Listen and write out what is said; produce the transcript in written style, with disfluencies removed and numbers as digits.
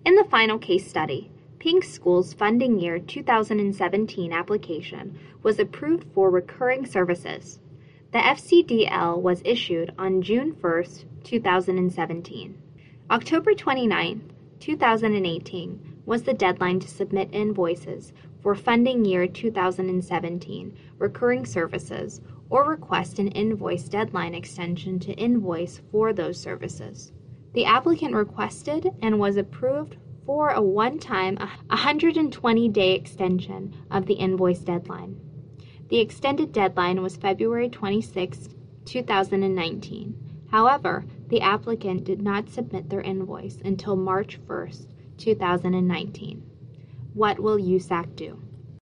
In the final case study, Pink School's funding year 2017 application was approved for recurring services. The FCDL was issued on June 1, 2017. October 29, 2018 was the deadline to submit invoices for funding year 2017 recurring services or request an invoice deadline extension to invoice for those services. The applicant requested and was approved for a one-time 120-day extension of the invoice deadline. The extended deadline was February 26, 2019. However, the applicant did not submit their invoice until March 1, 2019. What will USAC do?